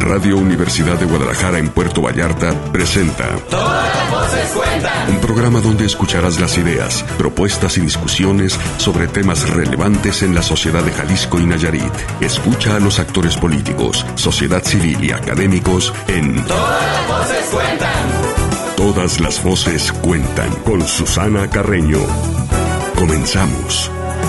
Radio Universidad de Guadalajara en Puerto Vallarta presenta Todas las voces cuentan. Un programa donde escucharás las ideas, propuestas y discusiones sobre temas relevantes en la sociedad de Jalisco y Nayarit. Escucha a los actores políticos, sociedad civil y académicos en Todas las voces cuentan. Todas las voces cuentan con Susana Carreño. Comenzamos.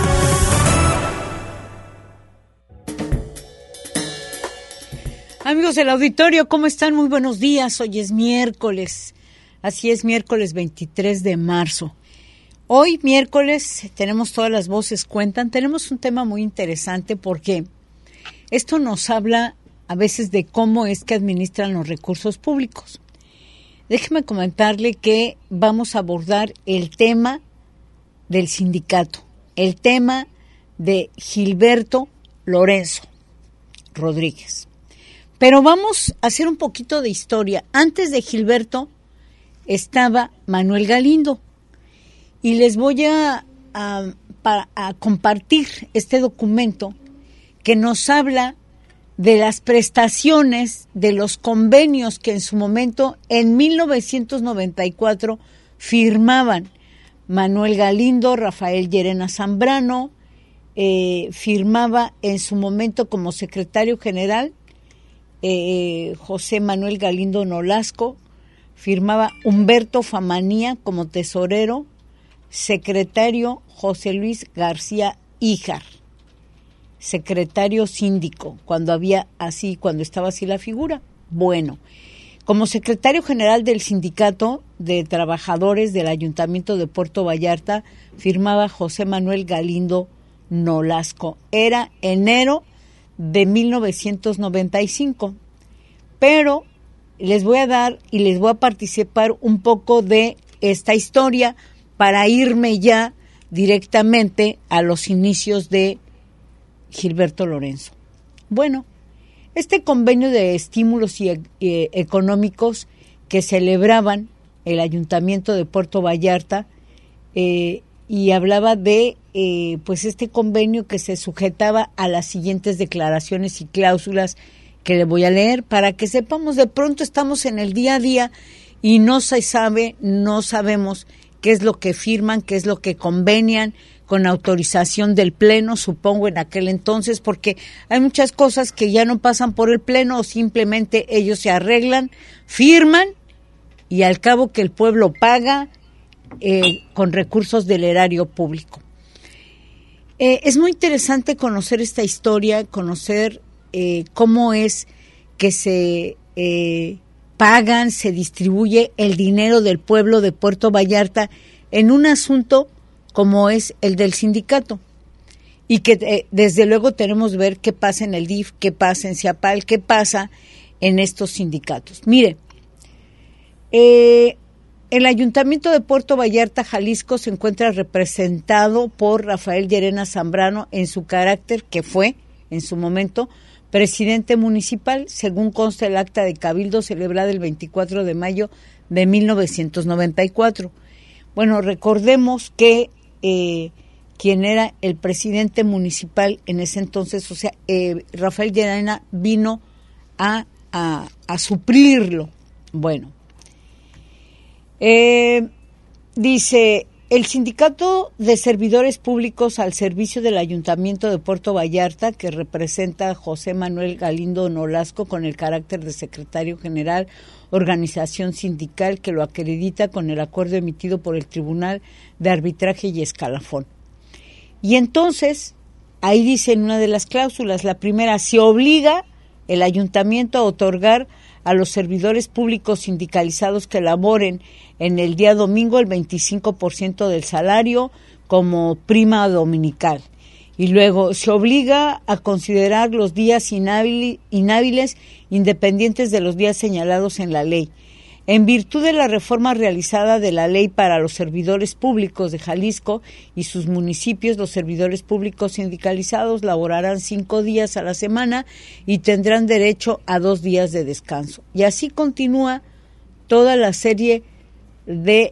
Amigos del auditorio, ¿cómo están? Muy buenos días. Hoy es miércoles. Así es, miércoles 23 de marzo. Hoy, miércoles, tenemos Todas las voces cuentan. Tenemos un tema muy interesante porque esto nos habla a veces de cómo es que administran los recursos públicos. Déjeme comentarle que vamos a abordar el tema del sindicato, el tema de Gilberto Lorenzo Rodríguez. Pero vamos a hacer un poquito de historia. Antes de Gilberto estaba Manuel Galindo y les voy a compartir este documento que nos habla de las prestaciones, de los convenios que en su momento, en 1994, firmaban Manuel Galindo, Rafael Llerena Zambrano, firmaba en su momento como secretario general José Manuel Galindo Nolasco, firmaba Humberto Famanía como tesorero, secretario José Luis García Híjar, secretario síndico, cuando estaba así la figura. Bueno, como secretario general del Sindicato de Trabajadores del Ayuntamiento de Puerto Vallarta, firmaba José Manuel Galindo Nolasco. Era enero de 1995. Pero les voy a dar y les voy a participar un poco de esta historia para irme ya directamente a los inicios de Gilberto Lorenzo. Bueno, este convenio de estímulos económicos que celebraban el Ayuntamiento de Puerto Vallarta y hablaba de pues este convenio que se sujetaba a las siguientes declaraciones y cláusulas que le voy a leer para que sepamos. De pronto estamos en el día a día y no sabemos qué es lo que firman, qué es lo que convenian con autorización del Pleno, supongo en aquel entonces, porque hay muchas cosas que ya no pasan por el Pleno o simplemente ellos se arreglan, firman y al cabo que el pueblo paga con recursos del erario público. Es muy interesante conocer esta historia, conocer cómo es que se pagan, se distribuye el dinero del pueblo de Puerto Vallarta en un asunto como es el del sindicato. Y que desde luego tenemos que ver qué pasa en el DIF, qué pasa en CIAPAL, qué pasa en estos sindicatos. Mire, el Ayuntamiento de Puerto Vallarta, Jalisco, se encuentra representado por Rafael Llerena Zambrano en su carácter, que fue, en su momento, presidente municipal, según consta el acta de cabildo celebrada el 24 de mayo de 1994. Bueno, recordemos que quien era el presidente municipal en ese entonces, o sea, Rafael Llerena vino a suplirlo. Bueno, dice: el Sindicato de Servidores Públicos al servicio del Ayuntamiento de Puerto Vallarta, que representa a José Manuel Galindo Nolasco con el carácter de secretario general, organización sindical que lo acredita con el acuerdo emitido por el Tribunal de Arbitraje y Escalafón. Y entonces, ahí dice en una de las cláusulas, la primera: se obliga el ayuntamiento a otorgar a los servidores públicos sindicalizados que laboren en el día domingo el 25% del salario como prima dominical. Y luego se obliga a considerar los días inhábiles independientes de los días señalados en la ley. En virtud de la reforma realizada de la ley para los servidores públicos de Jalisco y sus municipios, los servidores públicos sindicalizados laborarán 5 días a la semana y tendrán derecho a 2 días de descanso. Y así continúa toda la serie de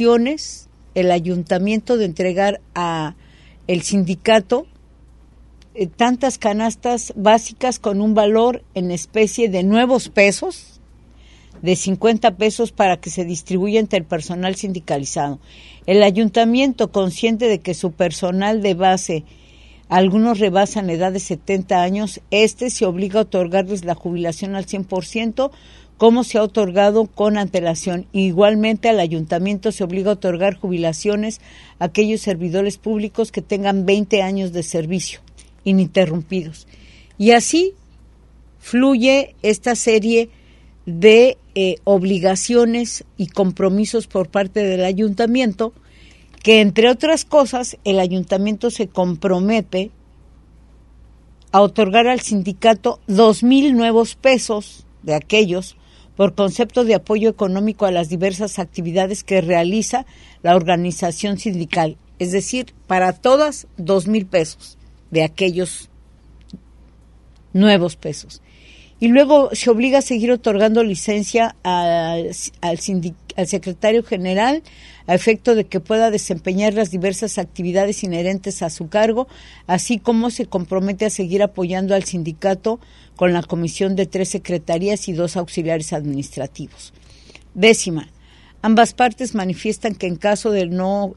obligaciones el ayuntamiento de entregar a el sindicato tantas canastas básicas con un valor en especie de nuevos pesos, de 50 pesos para que se distribuya entre el personal sindicalizado. El ayuntamiento, consciente de que su personal de base, algunos rebasan la edad de 70 años, se obliga a otorgarles la jubilación al 100%, como se ha otorgado con antelación. Igualmente al ayuntamiento se obliga a otorgar jubilaciones a aquellos servidores públicos que tengan 20 años de servicio ininterrumpidos. Y así fluye esta serie de obligaciones y compromisos por parte del ayuntamiento, que entre otras cosas el ayuntamiento se compromete a otorgar al sindicato 2,000 nuevos pesos de aquellos por concepto de apoyo económico a las diversas actividades que realiza la organización sindical. Es decir, para todas 2,000 pesos de aquellos nuevos pesos. Y luego se obliga a seguir otorgando licencia al secretario general a efecto de que pueda desempeñar las diversas actividades inherentes a su cargo, así como se compromete a seguir apoyando al sindicato con la comisión de 3 secretarías y 2 auxiliares administrativos. 10ª, ambas partes manifiestan que en caso de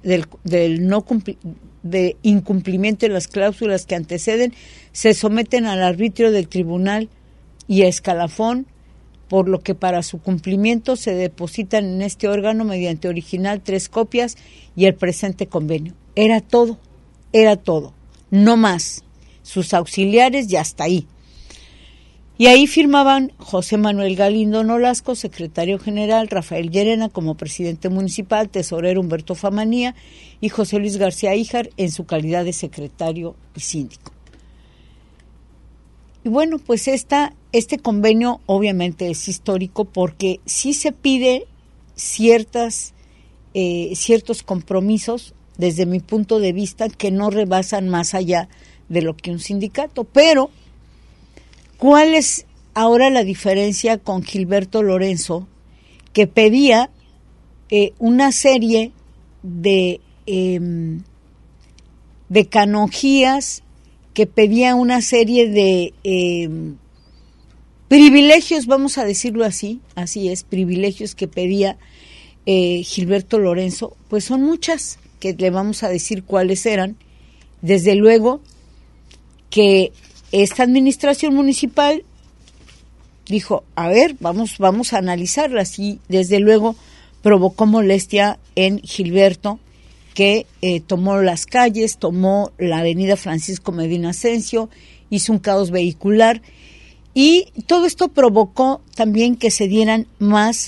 incumplimiento de las cláusulas que anteceden, se someten al arbitrio del tribunal y a escalafón, por lo que para su cumplimiento se depositan en este órgano mediante original 3 copias y el presente convenio. Era todo, no más. Sus auxiliares y hasta ahí. Y ahí firmaban José Manuel Galindo Nolasco, secretario general, Rafael Llerena como presidente municipal, tesorero Humberto Famanía y José Luis García Híjar en su calidad de secretario y síndico. Y bueno, pues este convenio obviamente es histórico porque sí se pide ciertos compromisos, desde mi punto de vista, que no rebasan más allá de lo que un sindicato. Pero, ¿cuál es ahora la diferencia con Gilberto Lorenzo, que pedía una serie de canonjías, que pedía una serie de privilegios, vamos a decirlo así es, privilegios que pedía Gilberto Lorenzo? Pues son muchas, que le vamos a decir cuáles eran. Desde luego que esta administración municipal dijo, a ver, vamos a analizarlas, y desde luego provocó molestia en Gilberto, que tomó las calles, tomó la avenida Francisco Medina Ascencio, hizo un caos vehicular, y todo esto provocó también que se dieran más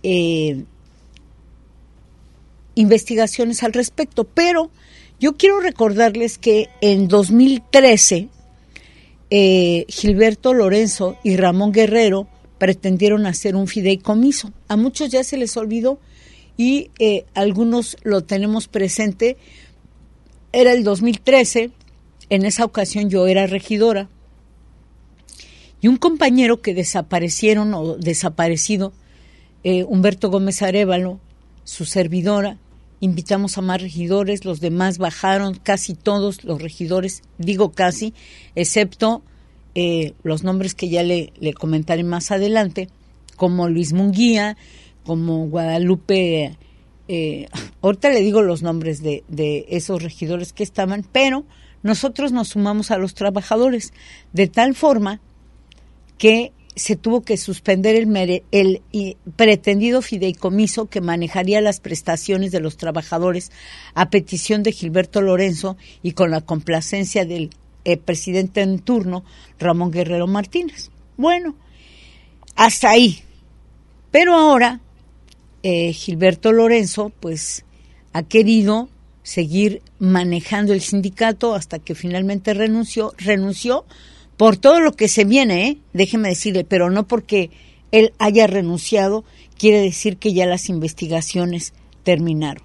investigaciones al respecto. Pero yo quiero recordarles que en 2013 Gilberto Lorenzo y Ramón Guerrero pretendieron hacer un fideicomiso. A muchos ya se les olvidó y algunos lo tenemos presente. Era el 2013, en esa ocasión yo era regidora, y un compañero que desaparecido, Humberto Gómez Arévalo, su servidora, invitamos a más regidores, los demás bajaron, casi todos los regidores, digo casi, excepto los nombres que ya le comentaré más adelante, como Luis Munguía, como Guadalupe, ahorita le digo los nombres de esos regidores que estaban, pero nosotros nos sumamos a los trabajadores, de tal forma que se tuvo que suspender el pretendido fideicomiso que manejaría las prestaciones de los trabajadores a petición de Gilberto Lorenzo y con la complacencia del presidente en turno, Ramón Guerrero Martínez. Bueno, hasta ahí. Pero ahora Gilberto Lorenzo pues ha querido seguir manejando el sindicato hasta que finalmente renunció por todo lo que se viene, déjeme decirle, pero no porque él haya renunciado quiere decir que ya las investigaciones terminaron.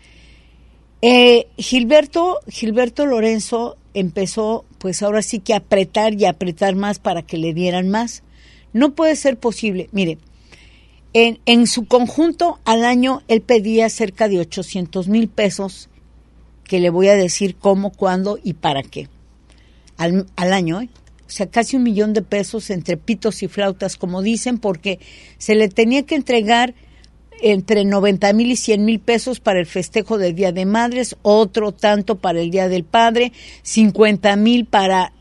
Gilberto Lorenzo empezó pues ahora sí que a apretar y a apretar más para que le dieran más. No puede ser posible. Mire, en su conjunto al año él pedía cerca de 800,000 pesos, que le voy a decir cómo, cuándo y para qué. al año, O sea, casi 1 millón de pesos entre pitos y flautas, como dicen, porque se le tenía que entregar entre 90,000 y 100,000 pesos para el festejo del Día de Madres, otro tanto para el Día del Padre, 50,000 para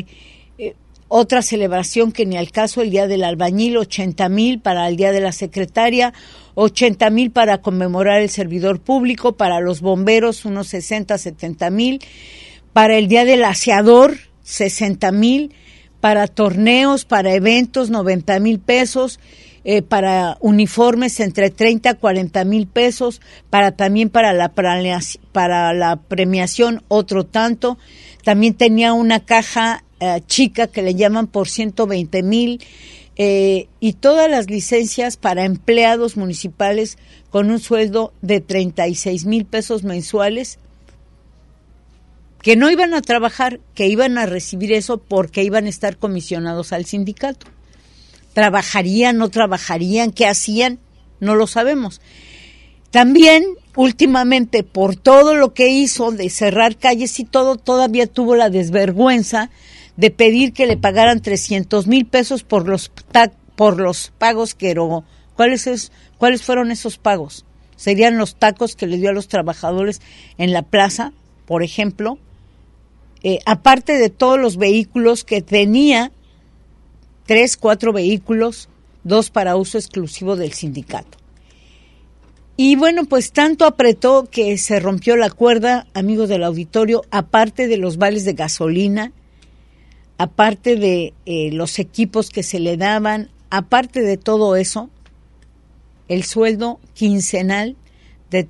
otra celebración que ni al caso, el Día del Albañil, 80,000 para el Día de la Secretaria, 80,000 para conmemorar el servidor público, para los bomberos unos 60, 70,000, para el Día del Aseador 60,000, para torneos, para eventos 90,000 pesos, para uniformes entre 30 a 40,000 pesos, también para la premiación otro tanto. También tenía una caja chica que le llaman por 120,000, y todas las licencias para empleados municipales con un sueldo de 36,000 pesos mensuales, que no iban a trabajar, que iban a recibir eso porque iban a estar comisionados al sindicato. ¿Trabajarían, no trabajarían? ¿Qué hacían? No lo sabemos. También, últimamente, por todo lo que hizo de cerrar calles y todo, todavía tuvo la desvergüenza de pedir que le pagaran 300,000 pesos por los pagos que erogó. ¿Cuáles fueron esos pagos? Serían los tacos que le dio a los trabajadores en la plaza, por ejemplo, aparte de todos los vehículos que tenía, 3, 4 vehículos, 2 para uso exclusivo del sindicato. Y bueno, pues tanto apretó que se rompió la cuerda, amigos del auditorio, aparte de los vales de gasolina, aparte de los equipos que se le daban, aparte de todo eso, el sueldo quincenal de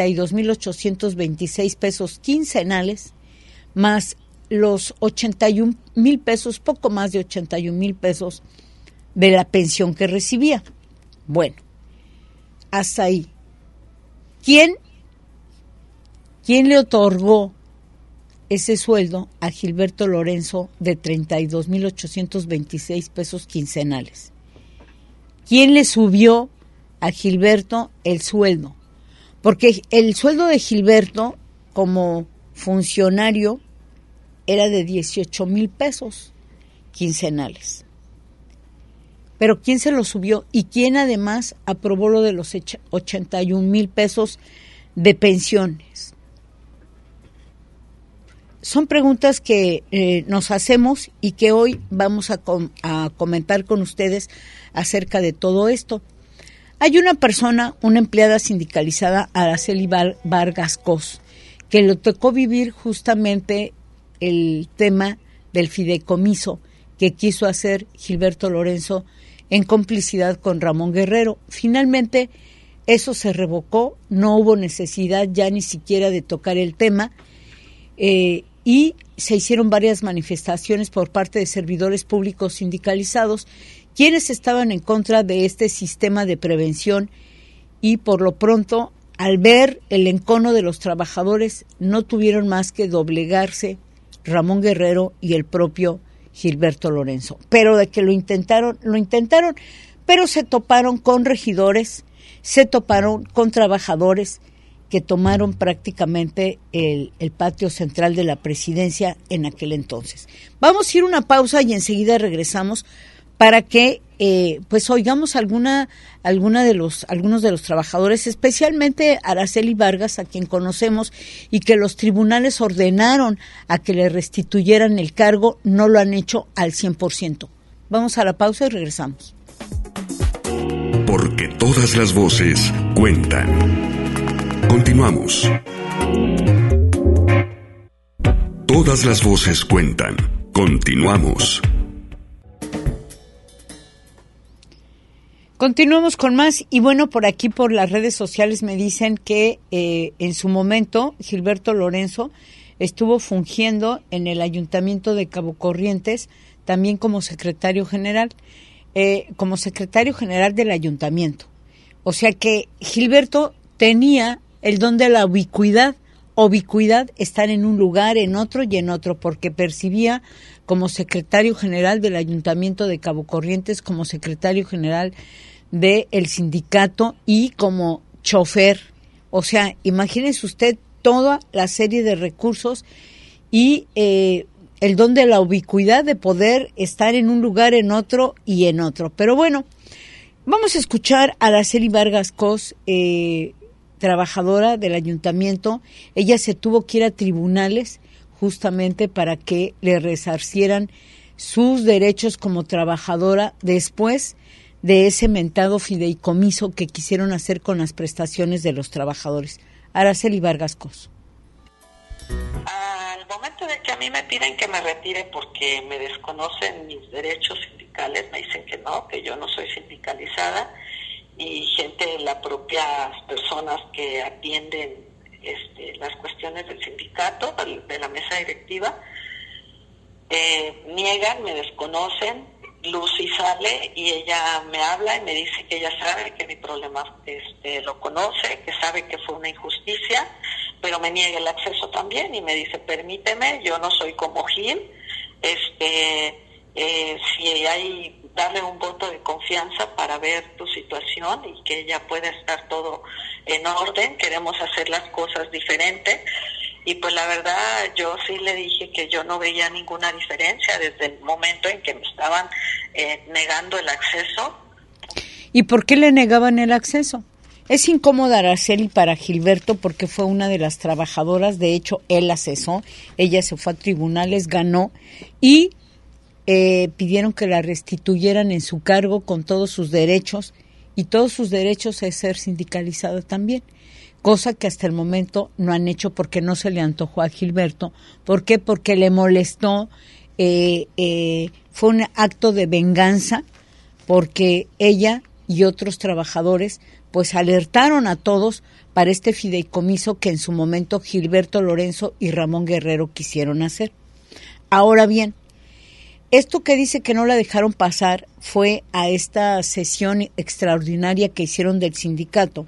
32,826 pesos quincenales, más los 81,000 pesos, poco más de 81,000 pesos de la pensión que recibía. Bueno, hasta ahí. ¿Quién le otorgó ese sueldo a Gilberto Lorenzo de 32,826 pesos quincenales? ¿Quién le subió a Gilberto el sueldo? Porque el sueldo de Gilberto como funcionario era de 18,000 pesos quincenales. Pero ¿quién se lo subió? ¿Y quién además aprobó lo de los 81,000 pesos de pensiones? Son preguntas que nos hacemos y que hoy vamos a comentar con ustedes acerca de todo esto. Hay una persona, una empleada sindicalizada, Araceli Vargas Cos, que le tocó vivir justamente el tema del fideicomiso que quiso hacer Gilberto Lorenzo en complicidad con Ramón Guerrero. Finalmente eso se revocó, no hubo necesidad ya ni siquiera de tocar el tema, y se hicieron varias manifestaciones por parte de servidores públicos sindicalizados, quienes estaban en contra de este sistema de prevención, y por lo pronto, al ver el encono de los trabajadores, no tuvieron más que doblegarse Ramón Guerrero y el propio Gilberto Lorenzo. Pero de que lo intentaron, pero se toparon con regidores, se toparon con trabajadores que tomaron prácticamente el patio central de la presidencia en aquel entonces. Vamos a ir a una pausa y enseguida regresamos para que pues oigamos algunos de los trabajadores, especialmente Araceli Vargas, a quien conocemos y que los tribunales ordenaron a que le restituyeran el cargo, no lo han hecho al 100%. Vamos a la pausa y regresamos. Porque todas las voces cuentan. Continuamos. Todas las voces cuentan. Continuamos. Continuamos con más y bueno, por aquí por las redes sociales me dicen que en su momento Gilberto Lorenzo estuvo fungiendo en el Ayuntamiento de Cabo Corrientes también como secretario general del ayuntamiento. O sea que Gilberto tenía el don de la ubicuidad, estar en un lugar, en otro y en otro, porque percibía como secretario general del Ayuntamiento de Cabo Corrientes, como secretario general del sindicato y como chofer. O sea, imagínese usted toda la serie de recursos y el don de la ubicuidad, de poder estar en un lugar, en otro y en otro. Pero bueno, vamos a escuchar a Araceli Vargas Cos, trabajadora del ayuntamiento. Ella se tuvo que ir a tribunales justamente para que le resarcieran sus derechos como trabajadora después de ese mentado fideicomiso que quisieron hacer con las prestaciones de los trabajadores. Araceli Vargas Cos. Al momento de que a mí me piden que me retire porque me desconocen mis derechos sindicales, me dicen que no, que yo no soy sindicalizada, y gente, las propias personas que atienden las cuestiones del sindicato, de la mesa directiva, niegan, me desconocen. Lucy sale y ella me habla y me dice que ella sabe que mi problema lo conoce, que sabe que fue una injusticia, pero me niega el acceso también y me dice, permíteme, yo no soy como Gil, si hay, darle un voto de confianza para ver tu situación y que ella pueda estar todo en orden, queremos hacer las cosas diferentes. Y pues la verdad, yo sí le dije que yo no veía ninguna diferencia desde el momento en que me estaban negando el acceso. ¿Y por qué le negaban el acceso? Es incómoda, Araceli, para Gilberto porque fue una de las trabajadoras, de hecho él la cesó, ella se fue a tribunales, ganó y pidieron que la restituyeran en su cargo con todos sus derechos, y todos sus derechos es ser sindicalizada también. Cosa que hasta el momento no han hecho porque no se le antojó a Gilberto. ¿Por qué? Porque le molestó, fue un acto de venganza, porque ella y otros trabajadores pues alertaron a todos para este fideicomiso que en su momento Gilberto Lorenzo y Ramón Guerrero quisieron hacer. Ahora bien, esto que dice que no la dejaron pasar fue a esta sesión extraordinaria que hicieron del sindicato,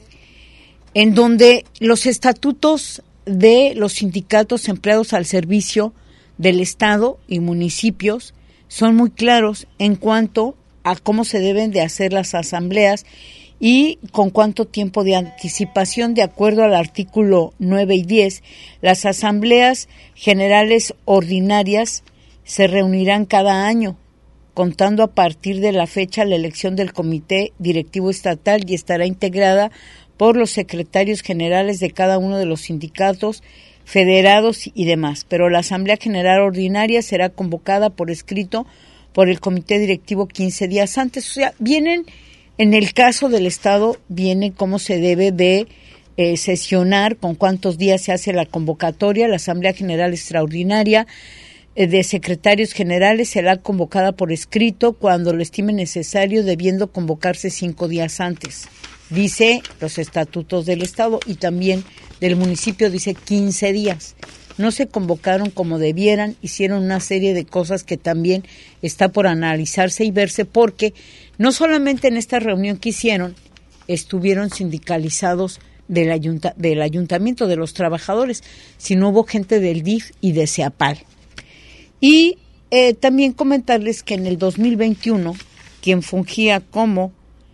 en donde los estatutos de los sindicatos empleados al servicio del Estado y municipios son muy claros en cuanto a cómo se deben de hacer las asambleas y con cuánto tiempo de anticipación. De acuerdo al artículo 9 y 10, las asambleas generales ordinarias se reunirán cada año, contando a partir de la fecha la elección del comité directivo estatal, y estará integrada por los secretarios generales de cada uno de los sindicatos, federados y demás. Pero la Asamblea General Ordinaria será convocada por escrito por el comité directivo 15 días antes. O sea, vienen, en el caso del Estado, viene cómo se debe de sesionar, con cuántos días se hace la convocatoria. La Asamblea General Extraordinaria de secretarios generales será convocada por escrito cuando lo estime necesario, debiendo convocarse 5 días antes. Dice los estatutos del Estado, y también del municipio dice 15 días. No se convocaron como debieran, hicieron una serie de cosas que también está por analizarse y verse, porque no solamente en esta reunión que hicieron estuvieron sindicalizados del ayuntamiento, de los trabajadores, sino hubo gente del DIF y de CEAPAL. Y también comentarles que en el 2021, quien fungía como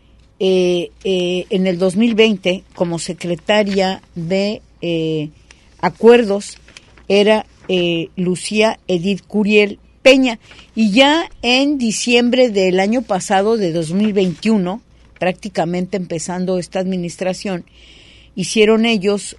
en el 2020 como secretaria de acuerdos era Lucía Edith Curiel Peña, y ya en diciembre del año pasado, de 2021, prácticamente empezando esta administración, hicieron ellos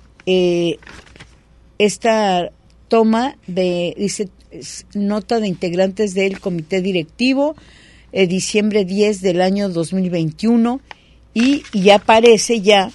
esta toma de, dice, nota de integrantes del comité directivo, diciembre 10 del año 2021, y ya aparece ya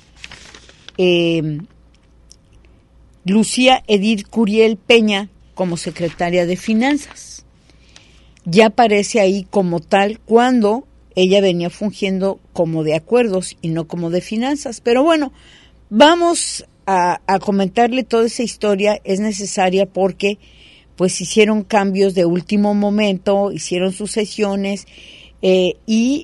Lucía Edith Curiel Peña como secretaria de Finanzas. Ya aparece ahí como tal, cuando ella venía fungiendo como de acuerdos y no como de finanzas. Pero bueno, vamos a comentarle toda esa historia. Es necesaria porque pues hicieron cambios de último momento, hicieron sucesiones y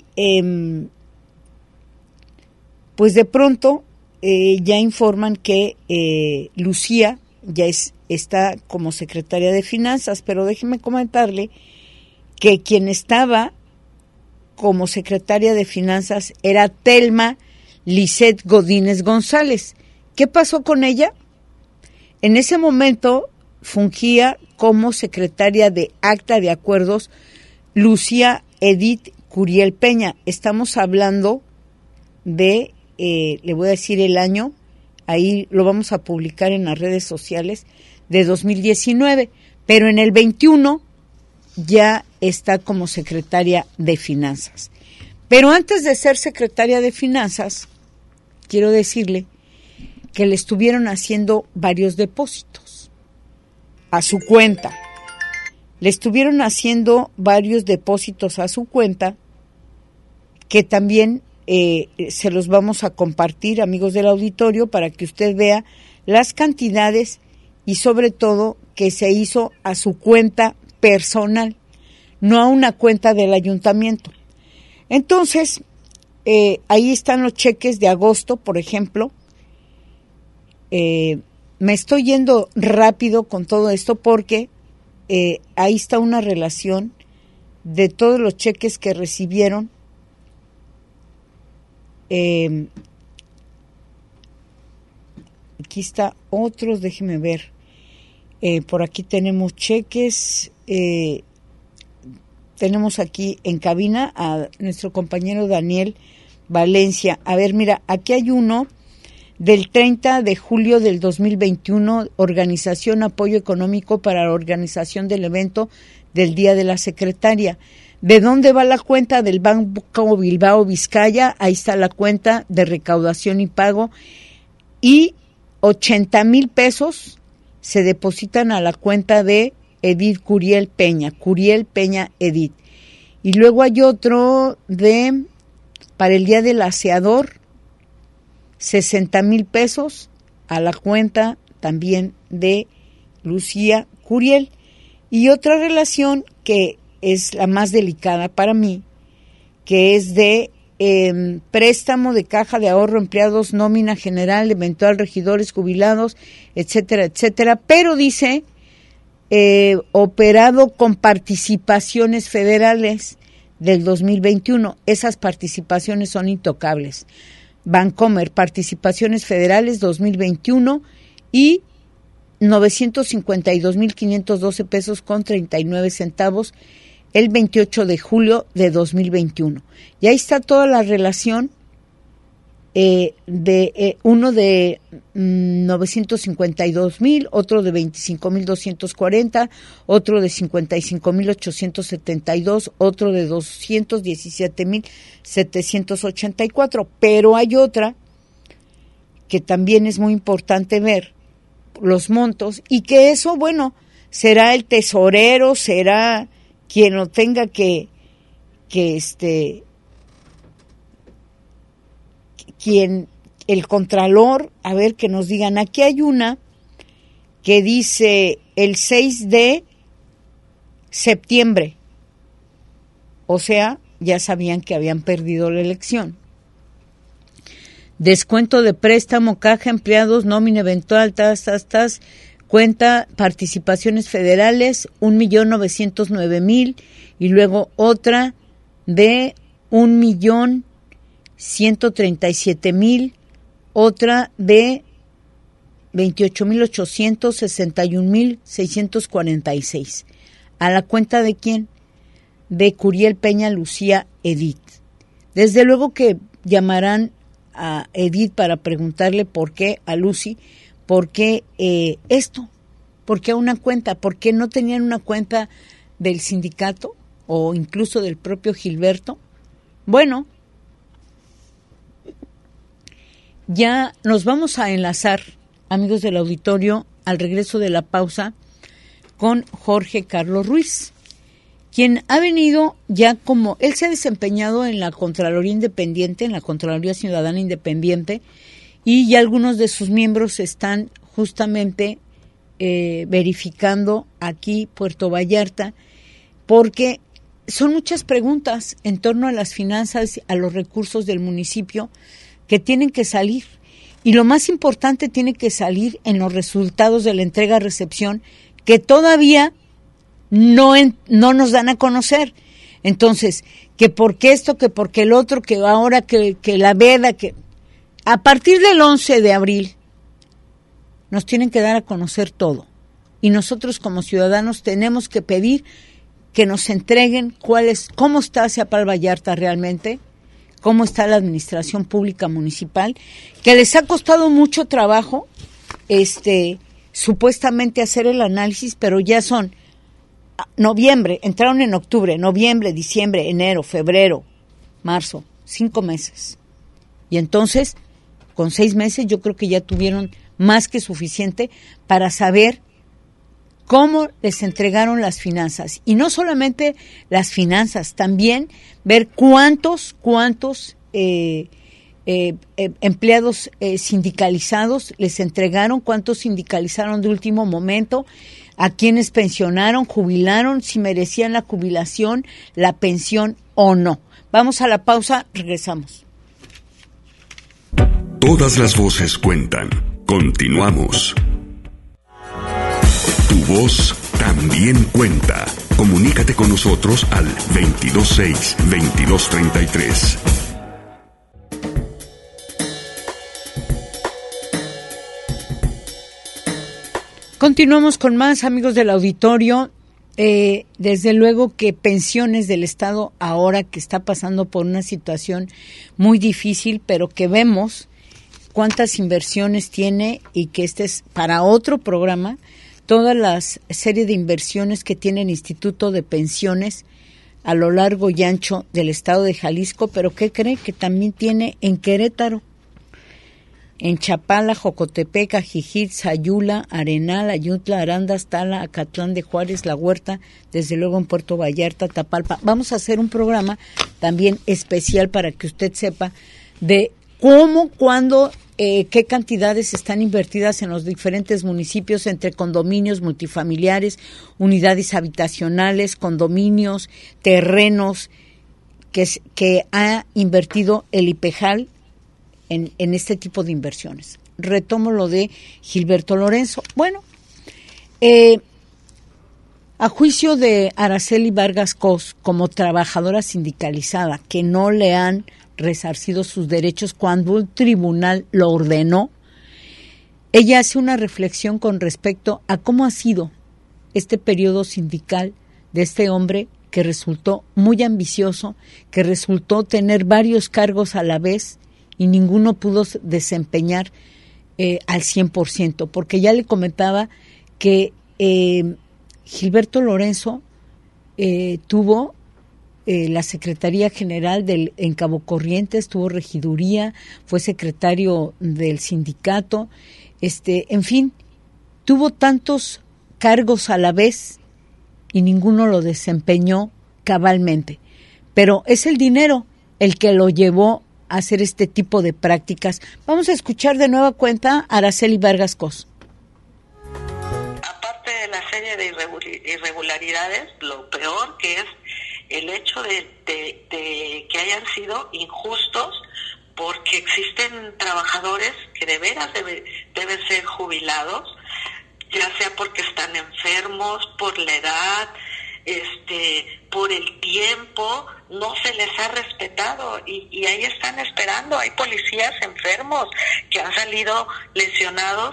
pues de pronto ya informan que Lucía ya está como secretaria de Finanzas, pero déjeme comentarle que quien estaba como secretaria de Finanzas era Telma Lisset Godínez González. ¿Qué pasó con ella? En ese momento fungía como secretaria de Acta de Acuerdos Lucía Edith Curiel Peña. Estamos hablando de, le voy a decir el año, ahí lo vamos a publicar en las redes sociales, de 2019, pero en el 21 ya está como secretaria de Finanzas. Pero antes de ser secretaria de Finanzas, quiero decirle que le estuvieron haciendo varios depósitos a su cuenta. Le estuvieron haciendo varios depósitos a su cuenta que también se los vamos a compartir, amigos del auditorio, para que usted vea las cantidades y sobre todo que se hizo a su cuenta personal, no a una cuenta del ayuntamiento. Entonces, ahí están los cheques de agosto, por ejemplo. Me estoy yendo rápido con todo esto porque ahí está una relación de todos los cheques que recibieron. Aquí está otros, déjeme ver. Por aquí tenemos cheques. Tenemos aquí en cabina a nuestro compañero Daniel Valencia. A ver, mira, aquí hay uno del 30 de julio del 2021, Organización Apoyo Económico para la organización del evento del Día de la Secretaria. ¿De dónde va la cuenta? Del Banco Bilbao Vizcaya. Ahí está la cuenta de recaudación y pago. Y 80,000 pesos se depositan a la cuenta de Edith Curiel Peña Edith. Y luego hay otro para el Día del Aseador, 60,000 pesos a la cuenta también de Lucía Curiel. Y otra relación que es la más delicada para mí, que es de préstamo de caja de ahorro, empleados, nómina general, eventual regidores, jubilados, etcétera, etcétera. Pero dice operado con participaciones federales del 2021. Esas participaciones son intocables. Bancomer, participaciones federales 2021 y 952,512 pesos con 39 centavos el 28 de julio de 2021. Y ahí está toda la relación uno de 952,000, otro de 25,240, otro de 55,872, otro de 217,784. Pero hay otra que también es muy importante ver los montos, y que eso, bueno, será el tesorero, será quien lo tenga quien, el contralor, a ver, que nos digan. Aquí hay una que dice el 6 de septiembre, o sea, ya sabían que habían perdido la elección. Descuento de préstamo, caja, empleados, nómina eventual, cuenta, participaciones federales, 1,909,000, y luego otra de 1,137,000, otra de 28,861,646. ¿A la cuenta de quién? De Curiel Peña Lucía Edith. Desde luego que llamarán a Edith para preguntarle por qué, a Lucy, por qué esto, por qué una cuenta, por qué no tenían una cuenta del sindicato o incluso del propio Gilberto. Bueno, ya nos vamos a enlazar, amigos del auditorio, al regreso de la pausa, con Jorge Carlos Ruiz, quien ha venido ya como, él se ha desempeñado en la Contraloría Independiente, en la Contraloría Ciudadana Independiente, y ya algunos de sus miembros están justamente verificando aquí Puerto Vallarta, porque son muchas preguntas en torno a las finanzas, a los recursos del municipio que tienen que salir. Y lo más importante, tiene que salir en los resultados de la entrega-recepción, que todavía no nos dan a conocer. Entonces, que por qué esto, que por qué el otro, que ahora que la veda, que a partir del 11 de abril nos tienen que dar a conocer todo. y nosotros como ciudadanos tenemos que pedir que nos entreguen cómo está Ceapal Vallarta realmente, cómo está la administración pública municipal, que les ha costado mucho trabajo supuestamente hacer el análisis, pero ya son noviembre, entraron en octubre, noviembre, diciembre, enero, febrero, marzo, 5 meses. Y entonces, con 6 meses yo creo que ya tuvieron más que suficiente para saber cómo les entregaron las finanzas. Y no solamente las finanzas, también ver cuántos empleados sindicalizados les entregaron, cuántos sindicalizaron de último momento, a quienes pensionaron, jubilaron, si merecían la jubilación, la pensión o no. Vamos a la pausa, regresamos. Todas las voces cuentan. Continuamos. Tu voz también cuenta. Comunícate con nosotros al 226-2233. Continuamos con más, amigos del auditorio. Desde luego que Pensiones del Estado, ahora que está pasando por una situación muy difícil, pero que vemos cuántas inversiones tiene, y que este es para otro programa, toda la serie de inversiones que tiene el Instituto de Pensiones a lo largo y ancho del estado de Jalisco, pero ¿qué cree? Que también tiene en Querétaro, en Chapala, Jocotepec, Ajijic, Sayula, Arenal, Ayutla, Arandas, Tala, Acatlán de Juárez, La Huerta, desde luego en Puerto Vallarta, Tapalpa. Vamos a hacer un programa también especial para que usted sepa de cómo, cuándo, qué cantidades están invertidas en los diferentes municipios entre condominios multifamiliares, unidades habitacionales, condominios, terrenos que ha invertido el IPEJAL en este tipo de inversiones. Retomo lo de Gilberto Lorenzo. Bueno, a juicio de Araceli Vargas Cos, como trabajadora sindicalizada, que no le han resarcido sus derechos cuando un tribunal lo ordenó, ella hace una reflexión con respecto a cómo ha sido este periodo sindical de este hombre que resultó muy ambicioso, que resultó tener varios cargos a la vez y ninguno pudo desempeñar al 100%, porque ya le comentaba que Gilberto Lorenzo tuvo la Secretaría General en Cabo Corrientes, tuvo regiduría, fue secretario del sindicato, en fin, tuvo tantos cargos a la vez y ninguno lo desempeñó cabalmente. Pero es el dinero el que lo llevó a hacer este tipo de prácticas. Vamos a escuchar de nueva cuenta a Araceli Vargas Cos. Aparte de la serie de irregularidades, lo peor que es el hecho de que hayan sido injustos, porque existen trabajadores que de veras deben ser jubilados, ya sea porque están enfermos, por la edad, por el tiempo, no se les ha respetado y ahí están esperando. Hay policías enfermos que han salido lesionados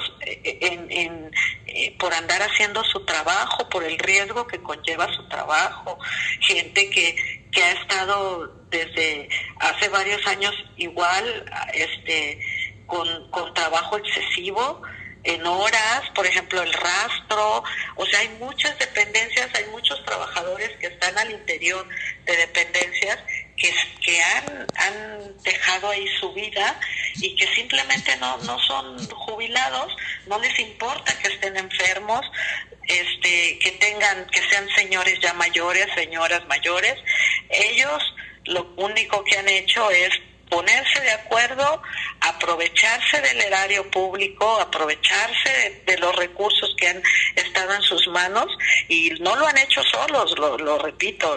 por andar haciendo su trabajo, por el riesgo que conlleva su trabajo, gente que ha estado desde hace varios años igual con trabajo excesivo en horas, por ejemplo el rastro, o sea, hay muchas dependencias, hay muchos trabajadores que están al interior de dependencias que han dejado ahí su vida y que simplemente no son jubilados, no les importa que estén enfermos, que sean señores ya mayores, señoras mayores. Ellos lo único que han hecho es ponerse de acuerdo, aprovecharse del erario público, aprovecharse de los recursos que han estado en sus manos, y no lo han hecho solos, lo repito,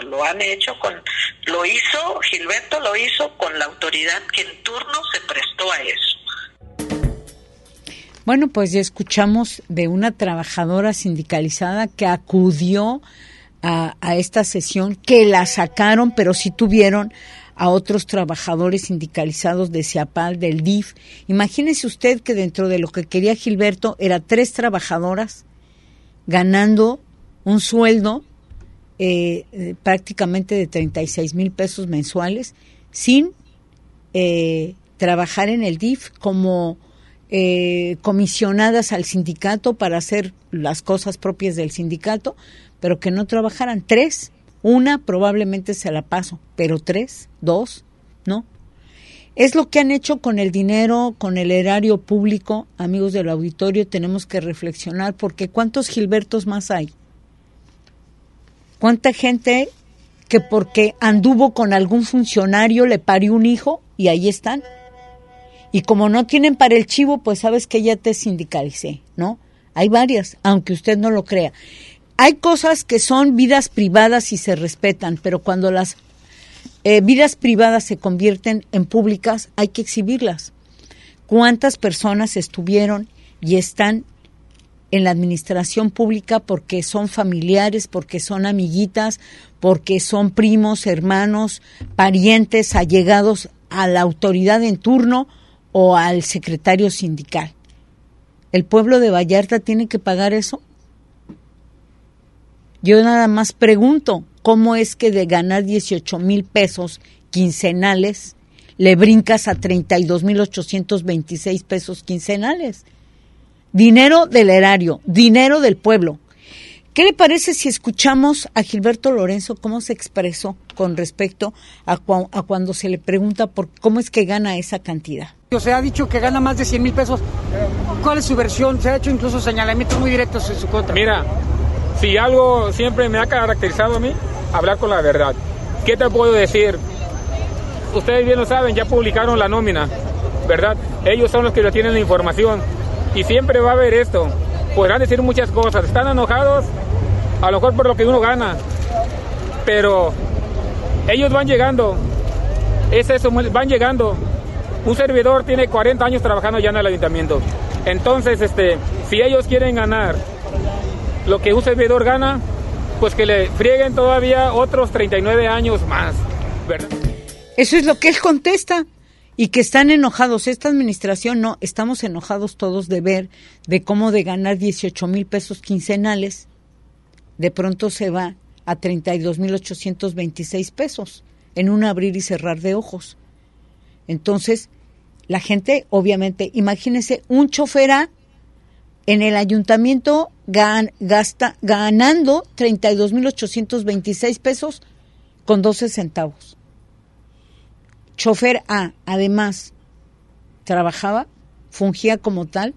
Gilberto lo hizo con la autoridad que en turno se prestó a eso. Bueno, pues ya escuchamos de una trabajadora sindicalizada que acudió a esta sesión, que la sacaron, pero sí tuvieron a otros trabajadores sindicalizados de Ceapal, del DIF. Imagínese usted que dentro de lo que quería Gilberto era 3 trabajadoras ganando un sueldo prácticamente de 36,000 pesos mensuales sin trabajar en el DIF como comisionadas al sindicato para hacer las cosas propias del sindicato, pero que no trabajaran. 3, una probablemente se la paso, pero 3, 2, no. Es lo que han hecho con el dinero, con el erario público. Amigos del auditorio, tenemos que reflexionar, porque ¿cuántos Gilbertos más hay? ¿Cuánta gente que porque anduvo con algún funcionario le parió un hijo y ahí están? Y como no tienen para el chivo, pues sabes que ya te sindicalicé, ¿no? Hay varias, aunque usted no lo crea. Hay cosas que son vidas privadas y se respetan, pero cuando las vidas privadas se convierten en públicas, hay que exhibirlas. ¿Cuántas personas estuvieron y están en la administración pública porque son familiares, porque son amiguitas, porque son primos, hermanos, parientes, allegados a la autoridad en turno o al secretario sindical? ¿El pueblo de Vallarta tiene que pagar eso? Yo nada más pregunto, ¿cómo es que de ganar 18,000 pesos quincenales le brincas a 32,826 pesos quincenales? Dinero del erario, dinero del pueblo. ¿Qué le parece si escuchamos a Gilberto Lorenzo cómo se expresó con respecto a cuando se le pregunta por cómo es que gana esa cantidad? Se ha dicho que gana más de 100,000 pesos. ¿Cuál es su versión? Se ha hecho incluso señalamientos muy directos en su contra. Mira, si algo siempre me ha caracterizado a mí, hablar con la verdad. ¿Qué te puedo decir? Ustedes bien lo saben, ya publicaron la nómina, ¿verdad? Ellos son los que tienen la información. Y siempre va a haber esto. Podrán decir muchas cosas. Están enojados, a lo mejor por lo que uno gana. Pero ellos van llegando. Es eso, van llegando. Un servidor tiene 40 años trabajando ya en el ayuntamiento. Entonces, si ellos quieren ganar lo que un servidor gana, pues que le frieguen todavía otros 39 años más, ¿verdad? Eso es lo que él contesta. Y que están enojados. Esta administración no, estamos enojados todos de ver de cómo de ganar 18,000 pesos quincenales, de pronto se va a 32,826 pesos en un abrir y cerrar de ojos. Entonces, la gente, obviamente, imagínense un chofer A en el ayuntamiento ganando 32,826 pesos con 12 centavos. Chofer A, además, trabajaba, fungía como tal.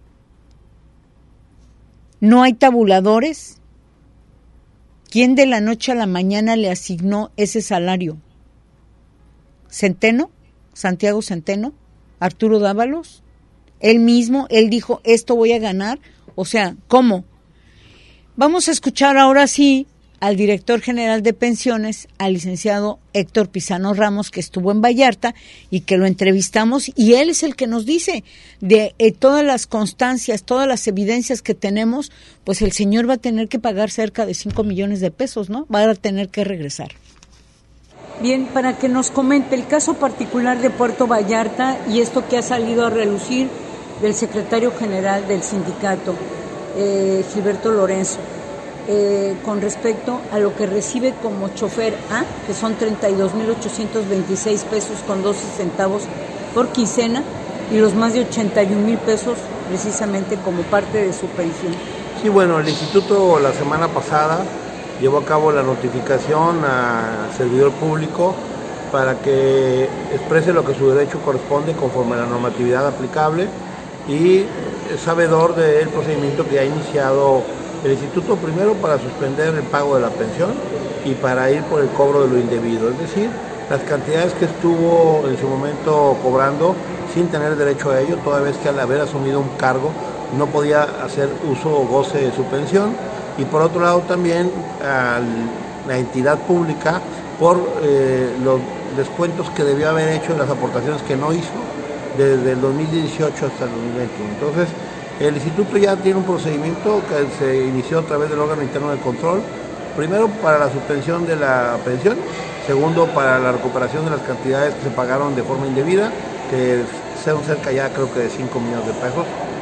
No hay tabuladores. ¿Quién de la noche a la mañana le asignó ese salario? ¿Centeno? ¿Santiago Centeno? ¿Arturo Dávalos? Él mismo, él dijo, esto voy a ganar. O sea, ¿cómo? Vamos a escuchar ahora sí al director general de pensiones, al licenciado Héctor Pizano Ramos, que estuvo en Vallarta y que lo entrevistamos, y él es el que nos dice de todas las constancias, todas las evidencias que tenemos, pues el señor va a tener que pagar cerca de 5 millones de pesos, ¿no? Va a tener que regresar. Bien, para que nos comente el caso particular de Puerto Vallarta y esto que ha salido a relucir del secretario general del sindicato, Gilberto Lorenzo. Con respecto a lo que recibe como chofer A, que son 32,826 pesos con 12 centavos por quincena, y los más de 81,000 pesos precisamente como parte de su pensión. Sí, bueno, el instituto la semana pasada llevó a cabo la notificación al servidor público para que exprese lo que su derecho corresponde conforme a la normatividad aplicable y sabedor del procedimiento que ha iniciado el instituto, primero para suspender el pago de la pensión y para ir por el cobro de lo indebido, es decir, las cantidades que estuvo en su momento cobrando sin tener derecho a ello, toda vez que al haber asumido un cargo no podía hacer uso o goce de su pensión, y por otro lado también a la entidad pública por los descuentos que debió haber hecho en las aportaciones que no hizo desde el 2018 hasta el 2021. Entonces, el instituto ya tiene un procedimiento que se inició a través del órgano interno de control, primero para la suspensión de la pensión, segundo para la recuperación de las cantidades que se pagaron de forma indebida, que son cerca ya creo que de 5 millones de pesos,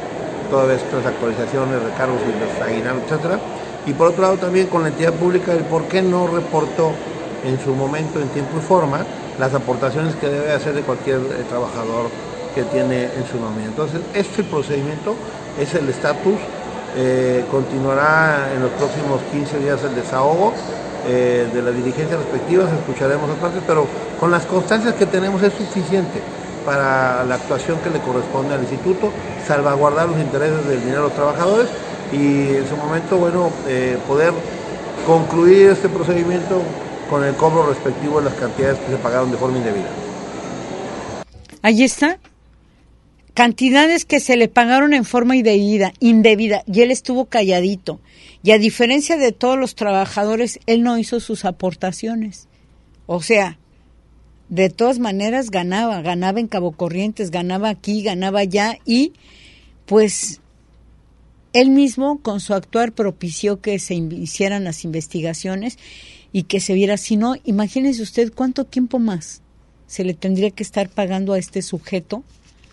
todas las actualizaciones, recargos y los aguinaldos, etcétera. Y por otro lado también con la entidad pública el por qué no reportó en su momento, en tiempo y forma, las aportaciones que debe hacer de cualquier trabajador que tiene en su nómina. Entonces, este es el procedimiento, es el estatus, continuará en los próximos 15 días el desahogo de las dirigencias respectivas, escucharemos las partes, pero con las constancias que tenemos es suficiente para la actuación que le corresponde al instituto, salvaguardar los intereses del dinero de los trabajadores y en su momento, bueno, poder concluir este procedimiento con el cobro respectivo de las cantidades que se pagaron de forma indebida. Ahí está. Cantidades que se le pagaron en forma indebida, y él estuvo calladito. Y a diferencia de todos los trabajadores, él no hizo sus aportaciones. O sea, de todas maneras ganaba en Cabo Corrientes, ganaba aquí, ganaba allá, y pues él mismo con su actuar propició que se hicieran las investigaciones y que se viera. Si no, imagínese usted cuánto tiempo más se le tendría que estar pagando a este sujeto,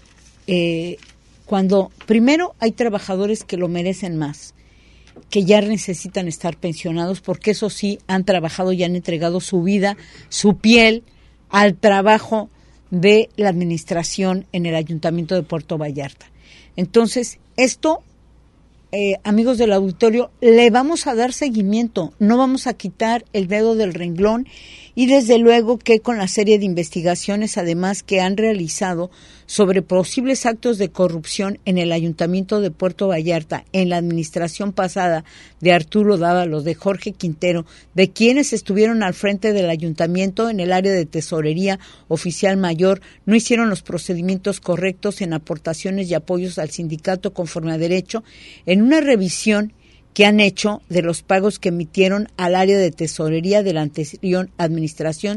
cuando primero hay trabajadores que lo merecen más, que ya necesitan estar pensionados, porque eso sí, han trabajado y han entregado su vida, su piel, al trabajo de la administración en el Ayuntamiento de Puerto Vallarta. Entonces, esto, amigos del auditorio, le vamos a dar seguimiento, no vamos a quitar el dedo del renglón, y desde luego que con la serie de investigaciones además que han realizado sobre posibles actos de corrupción en el Ayuntamiento de Puerto Vallarta, en la administración pasada de Arturo Dávalos, de Jorge Quintero, de quienes estuvieron al frente del ayuntamiento en el área de tesorería, oficial mayor, no hicieron los procedimientos correctos en aportaciones y apoyos al sindicato conforme a derecho, en una revisión que han hecho de los pagos que emitieron al área de tesorería de la anterior administración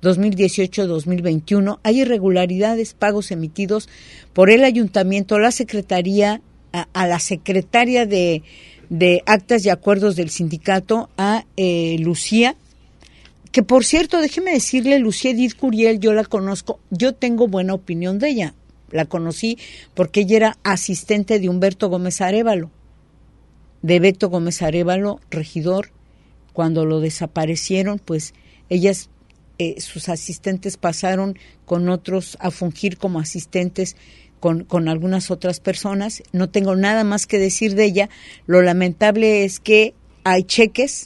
2018-2021. Hay irregularidades, pagos emitidos por el ayuntamiento, la secretaría, a la secretaria de actas y acuerdos del sindicato, a Lucía, que por cierto, déjeme decirle, Lucía Edith Curiel, yo la conozco, yo tengo buena opinión de ella, la conocí porque ella era asistente de Humberto Gómez Arévalo, de Beto Gómez Arévalo, regidor. Cuando lo desaparecieron, pues ellas, sus asistentes pasaron con otros a fungir como asistentes con algunas otras personas. No tengo nada más que decir de ella. Lo lamentable es que hay cheques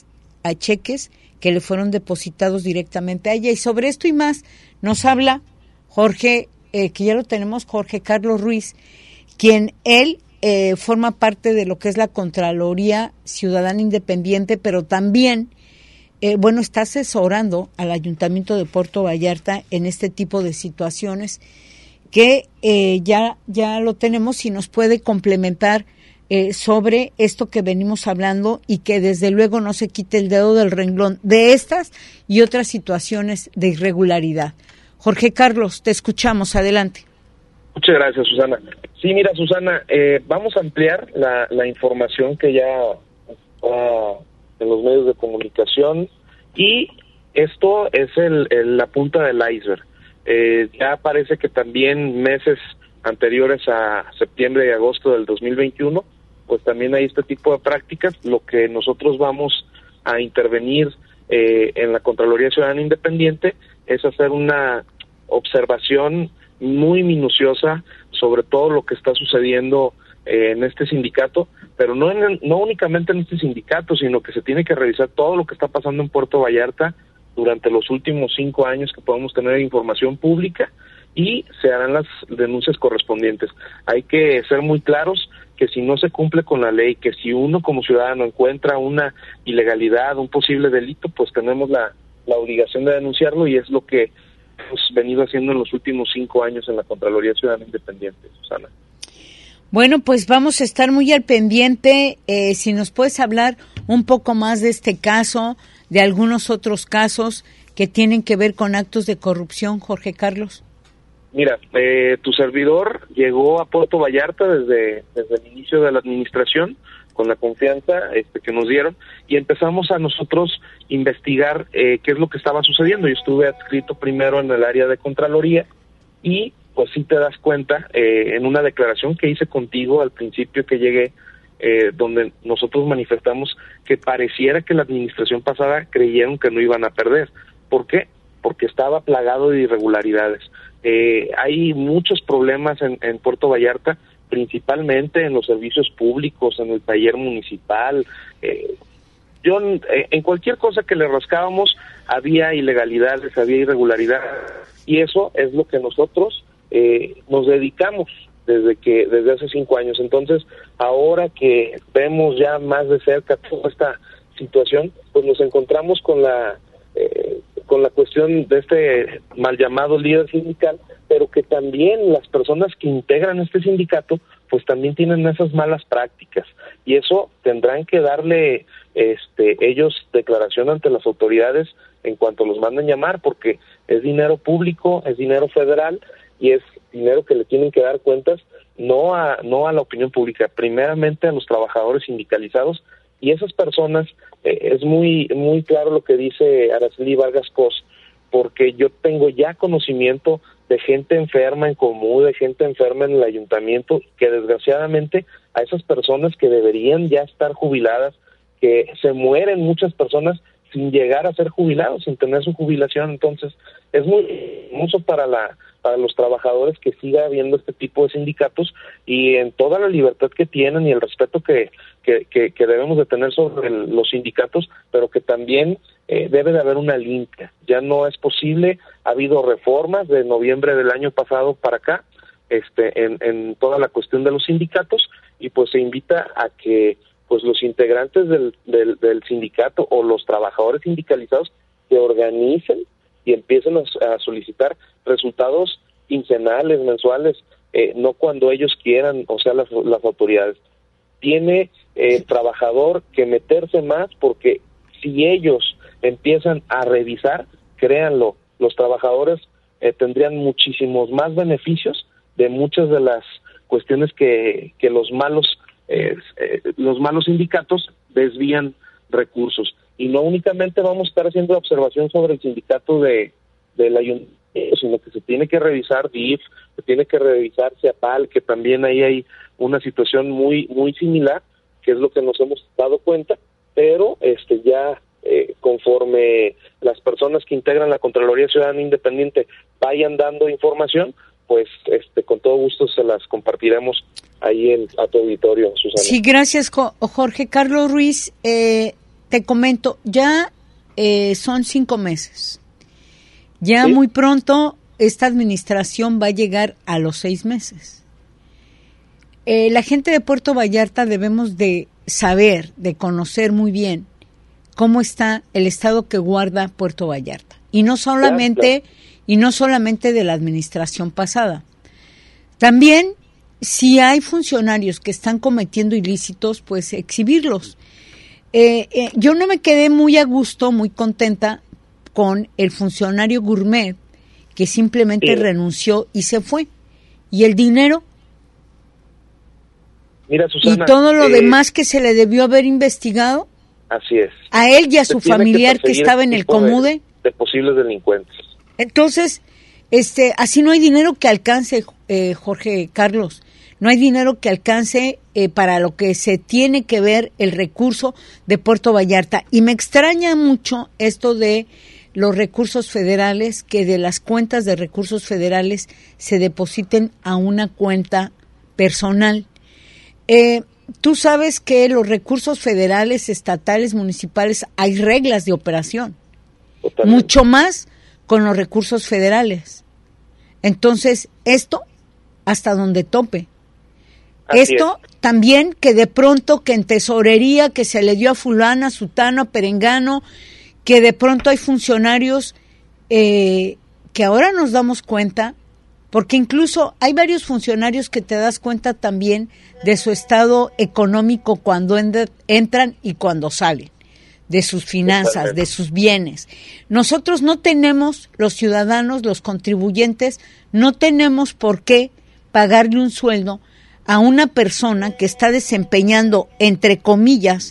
que le fueron depositados directamente a ella. Y sobre esto y más nos habla Jorge, que ya lo tenemos, Jorge Carlos Ruiz, quien él forma parte de lo que es la Contraloría Ciudadana Independiente, pero también, está asesorando al Ayuntamiento de Puerto Vallarta en este tipo de situaciones que ya lo tenemos y nos puede complementar sobre esto que venimos hablando y que desde luego no se quite el dedo del renglón de estas y otras situaciones de irregularidad. Jorge Carlos, te escuchamos, adelante. Muchas gracias, Susana. Sí, mira, Susana, vamos a ampliar la información que ya está en los medios de comunicación, y esto es la punta del iceberg. Ya parece que también meses anteriores a septiembre y agosto del 2021, pues también hay este tipo de prácticas. Lo que nosotros vamos a intervenir en la Contraloría Ciudadana Independiente es hacer una observación muy minuciosa sobre todo lo que está sucediendo en este sindicato, pero no únicamente en este sindicato, sino que se tiene que revisar todo lo que está pasando en Puerto Vallarta durante los últimos 5 años que podemos tener información pública, y se harán las denuncias correspondientes. Hay que ser muy claros que si no se cumple con la ley, que si uno como ciudadano encuentra una ilegalidad, un posible delito, pues tenemos la obligación de denunciarlo, y es lo que hemos venido haciendo en los últimos 5 años en la Contraloría Ciudadana Independiente, Susana. Bueno, pues vamos a estar muy al pendiente. Si nos puedes hablar un poco más de este caso, de algunos otros casos que tienen que ver con actos de corrupción, Jorge Carlos. Mira, tu servidor llegó a Puerto Vallarta desde el inicio de la administración, con la confianza que nos dieron, y empezamos a nosotros investigar qué es lo que estaba sucediendo. Yo estuve adscrito primero en el área de Contraloría, y pues sí te das cuenta en una declaración que hice contigo al principio que llegué, donde nosotros manifestamos que pareciera que la administración pasada creyeron que no iban a perder. ¿Por qué? Porque estaba plagado de irregularidades. Hay muchos problemas en Puerto Vallarta, principalmente en los servicios públicos, en el taller municipal. En cualquier cosa que le rascábamos había ilegalidades, había irregularidades, y eso es lo que nosotros nos dedicamos desde hace 5 años. Entonces, ahora que vemos ya más de cerca toda esta situación, pues nos encontramos con la cuestión de este mal llamado líder sindical, pero que también las personas que integran este sindicato pues también tienen esas malas prácticas, y eso tendrán que darle ellos declaración ante las autoridades en cuanto los manden llamar, porque es dinero público, es dinero federal y es dinero que le tienen que dar cuentas no a la opinión pública, primeramente a los trabajadores sindicalizados. Y esas personas, es muy muy claro lo que dice Araceli Vargas Cos, porque yo tengo ya conocimiento de gente enferma en Común, de gente enferma en el ayuntamiento, que desgraciadamente a esas personas que deberían ya estar jubiladas, que se mueren muchas personas sin llegar a ser jubilados, sin tener su jubilación. Entonces es muy hermoso para los trabajadores que siga habiendo este tipo de sindicatos, y en toda la libertad que tienen y el respeto que debemos de tener sobre los sindicatos, pero que también debe de haber una limpia. Ya no es posible. Ha habido reformas de noviembre del año pasado para acá en toda la cuestión de los sindicatos, y pues se invita a que pues los integrantes del sindicato o los trabajadores sindicalizados se organicen y empiecen a solicitar resultados quincenales, mensuales, no cuando ellos quieran, o sea, las autoridades. Tiene el trabajador que meterse más, porque si ellos empiezan a revisar, créanlo, los trabajadores tendrían muchísimos más beneficios de muchas de las cuestiones que los malos sindicatos desvían recursos. Y no únicamente vamos a estar haciendo observación sobre el sindicato del ayuntamiento, sino que se tiene que revisar DIF, se tiene que revisar CEPAL, que también ahí hay una situación muy muy similar, que es lo que nos hemos dado cuenta, pero ya conforme las personas que integran la Contraloría Ciudadana Independiente vayan dando información, pues con todo gusto se las compartiremos ahí a tu auditorio, Susana. Sí, gracias, Jorge. Carlos Ruiz, te comento, ya son 5 meses. Ya ¿sí? Muy pronto esta administración va a llegar a los 6 meses. La gente de Puerto Vallarta debemos de saber, de conocer muy bien cómo está el estado que guarda Puerto Vallarta. Y no solamente, de la administración pasada. También, si hay funcionarios que están cometiendo ilícitos, pues exhibirlos. Yo no me quedé muy a gusto, muy contenta con el funcionario Gourmet, que simplemente renunció y se fue. ¿Y el dinero? Mira, Susana, y todo lo demás que se le debió haber investigado. Así es. A él y a su familiar que estaba en el Comude. De posibles delincuentes. Entonces, así no hay dinero que alcance, Jorge Carlos. No hay dinero que alcance para lo que se tiene que ver el recurso de Puerto Vallarta. Y me extraña mucho esto de los recursos federales, que de las cuentas de recursos federales se depositen a una cuenta personal. Tú sabes que los recursos federales, estatales, municipales, hay reglas de operación. Totalmente. Mucho más con los recursos federales. Entonces, esto hasta donde tope. Así esto es. También que de pronto que en tesorería que se le dio a fulana, sutano, perengano, que de pronto hay funcionarios que ahora nos damos cuenta, porque incluso hay varios funcionarios que te das cuenta también de su estado económico cuando entran y cuando salen, de sus finanzas, de sus bienes. Nosotros no tenemos, los ciudadanos, los contribuyentes, no tenemos por qué pagarle un sueldo a una persona que está desempeñando, entre comillas,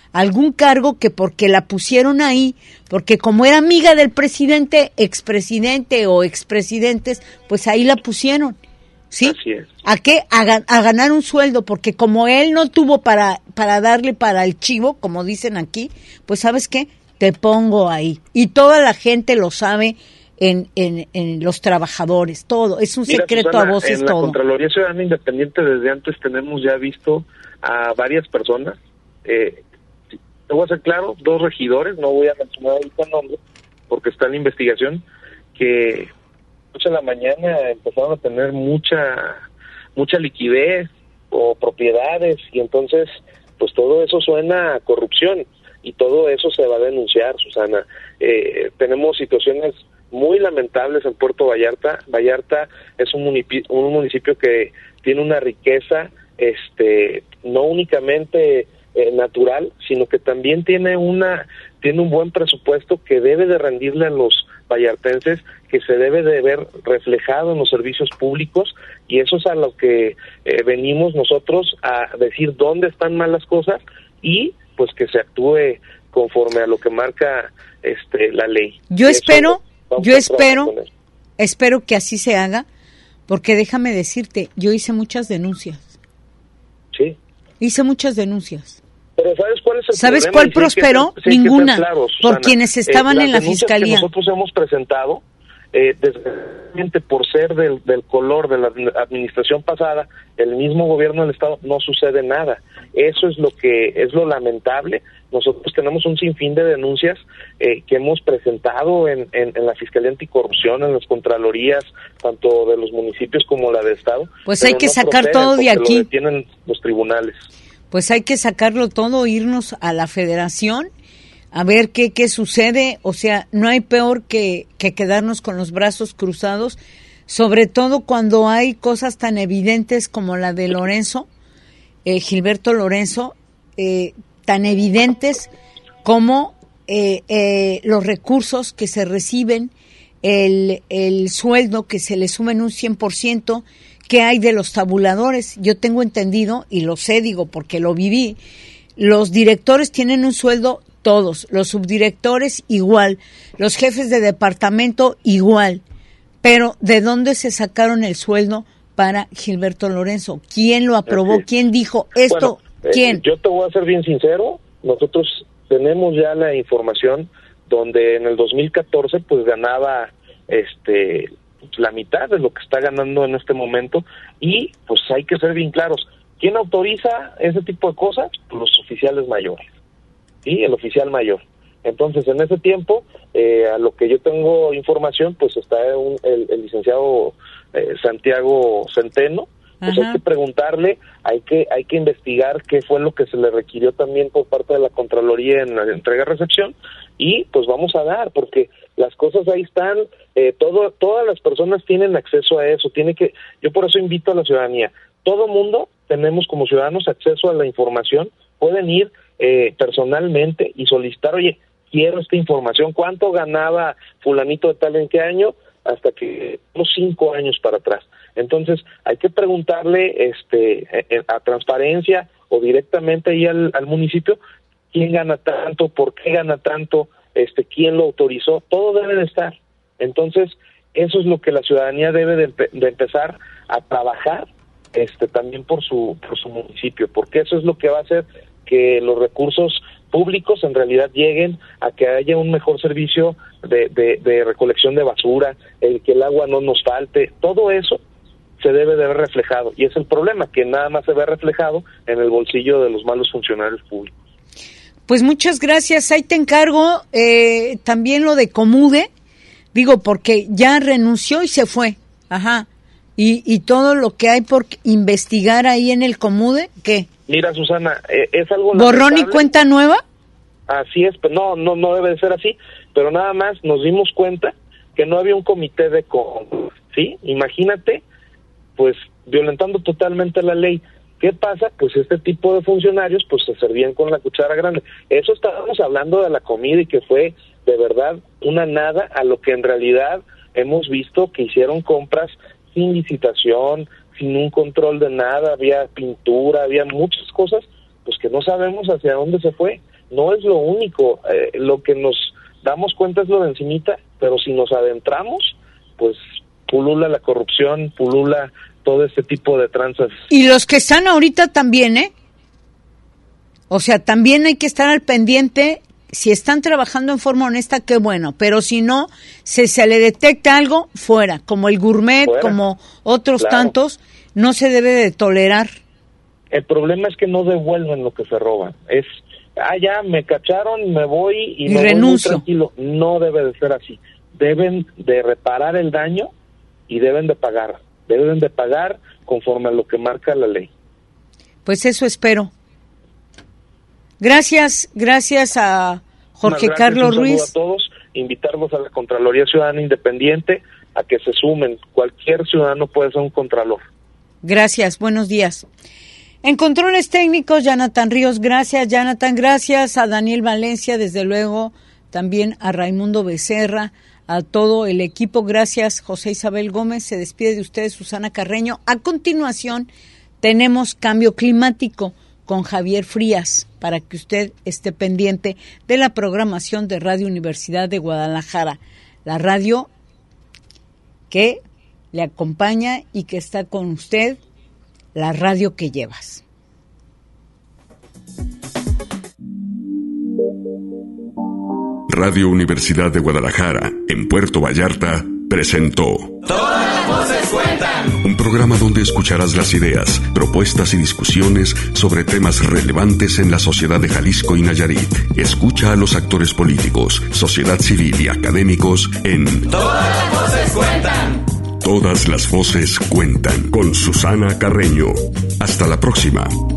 algún cargo que porque la pusieron ahí, porque como era amiga del presidente, expresidente o expresidentes, pues ahí la pusieron, ¿sí? Así es. ¿A qué? A ganar un sueldo, porque como él no tuvo para darle para el chivo, como dicen aquí, pues ¿sabes qué? Te pongo ahí. Y toda la gente lo sabe en los trabajadores, todo. Es un secreto, Susana, a voces en la todo. Contraloría Ciudadana Independiente desde antes tenemos ya visto a varias personas. Te voy a ser claro, 2 regidores, no voy a mencionar ahorita nombres, porque está en la investigación, que noche a la mañana empezaron a tener mucha liquidez o propiedades, y entonces pues todo eso suena a corrupción y todo eso se va a denunciar, Susana. Tenemos situaciones muy lamentables en Puerto Vallarta. Vallarta es un municipio que tiene una riqueza no únicamente natural, sino que también tiene un buen presupuesto que debe de rendirle a los vallartenses, que se debe de ver reflejado en los servicios públicos, y eso es a lo que venimos nosotros a decir dónde están mal las cosas y pues que se actúe conforme a lo que marca la ley. Yo espero que así se haga, porque déjame decirte, yo hice muchas denuncias. Sí. Hice muchas denuncias. Pero ¿sabes cuál es el ¿Sabes problema? cuál prosperó? Ninguna. Claro, por quienes estaban en la fiscalía. Que nosotros hemos presentado, desgraciadamente por ser del color de la administración pasada, el mismo gobierno del Estado, no sucede nada. Eso es lo lamentable. Nosotros tenemos un sinfín de denuncias que hemos presentado en la Fiscalía Anticorrupción, en las Contralorías, tanto de los municipios como la de Estado. Pues hay que sacar todo de aquí. Lo detienen los tribunales. Pues hay que sacarlo todo, irnos a la Federación, a ver qué sucede. O sea, no hay peor que quedarnos con los brazos cruzados, sobre todo cuando hay cosas tan evidentes como la de Lorenzo, Gilberto Lorenzo, tan evidentes como los recursos que se reciben, el sueldo que se le suma en un 100%, que hay de los tabuladores. Yo tengo entendido, y lo sé, digo, porque lo viví, los directores tienen un sueldo todos, los subdirectores igual, los jefes de departamento igual, pero ¿de dónde se sacaron el sueldo para Gilberto Lorenzo? ¿Quién lo aprobó? ¿Quién dijo esto? Bueno, ¿quién? Yo te voy a ser bien sincero, nosotros tenemos ya la información donde en el 2014 pues ganaba la mitad de lo que está ganando en este momento, y pues hay que ser bien claros. ¿Quién autoriza ese tipo de cosas? Pues los oficiales mayores, ¿sí? El oficial mayor. Entonces, en ese tiempo, a lo que yo tengo información, pues está el licenciado Santiago Centeno. Pues hay que preguntarle, hay que investigar qué fue lo que se le requirió también por parte de la Contraloría en la entrega-recepción, y pues vamos a dar, porque las cosas ahí están, todas las personas tienen acceso a eso. Yo por eso invito a la ciudadanía, todo mundo tenemos como ciudadanos acceso a la información, pueden ir personalmente y solicitar, oye, quiero esta información, ¿cuánto ganaba fulanito de tal en qué año? Hasta que unos 5 años para atrás. Entonces hay que preguntarle a Transparencia o directamente ahí al municipio quién gana tanto, por qué gana tanto, quién lo autorizó, todo debe de estar. Entonces eso es lo que la ciudadanía debe de empezar a trabajar también por su municipio, porque eso es lo que va a hacer que los recursos públicos en realidad lleguen a que haya un mejor servicio de recolección de basura, que el agua no nos falte. Todo eso se debe de ver reflejado, y es el problema, que nada más se ve reflejado en el bolsillo de los malos funcionarios públicos. Pues muchas gracias, ahí te encargo también lo de Comude, digo, porque ya renunció y se fue, y todo lo que hay por investigar ahí en el Comude, ¿qué? Mira, Susana, es algo ¿borrón y cuenta nueva? Así es, pero no debe de ser así, pero nada más nos dimos cuenta que no había un comité de ¿sí? Imagínate, pues violentando totalmente la ley. ¿Qué pasa? Pues este tipo de funcionarios pues se servían con la cuchara grande. Eso estábamos hablando de la comida, y que fue de verdad una nada a lo que en realidad hemos visto que hicieron compras sin licitación, sin un control de nada, había pintura, había muchas cosas pues que no sabemos hacia dónde se fue. no es lo único. Lo que nos damos cuenta es lo de encimita, pero si nos adentramos, pues pulula la corrupción, pulula todo este tipo de tranzas. Y los que están ahorita también, O sea, también hay que estar al pendiente. Si están trabajando en forma honesta, qué bueno, pero si no, si se le detecta algo, fuera, como el gourmet, fuera, como otros tantos, no se debe de tolerar. El problema es que no devuelven lo que se roban. Es, ya me cacharon, me voy y me renuncio. Voy muy tranquilo. No debe de ser así. Deben de reparar el daño y deben de pagar. Deben de pagar conforme a lo que marca la ley. Pues eso espero. Gracias a Jorge Carlos Ruiz. A todos, invitarlos a la Contraloría Ciudadana Independiente a que se sumen. Cualquier ciudadano puede ser un contralor. Gracias, buenos días. En controles técnicos, Jonathan Ríos, gracias, Jonathan, gracias a Daniel Valencia, desde luego, también a Raimundo Becerra, a todo el equipo, gracias, José Isabel Gómez, se despide de ustedes Susana Carreño. A continuación, tenemos Cambio Climático con Javier Frías, para que usted esté pendiente de la programación de Radio Universidad de Guadalajara, la radio que le acompaña y que está con usted, la radio que llevas. Radio Universidad de Guadalajara, en Puerto Vallarta, presentó Todas las voces cuentan. Un programa donde escucharás las ideas, propuestas y discusiones sobre temas relevantes en la sociedad de Jalisco y Nayarit. Escucha a los actores políticos, sociedad civil y académicos en Todas las voces cuentan. Todas las voces cuentan con Susana Carreño. Hasta la próxima.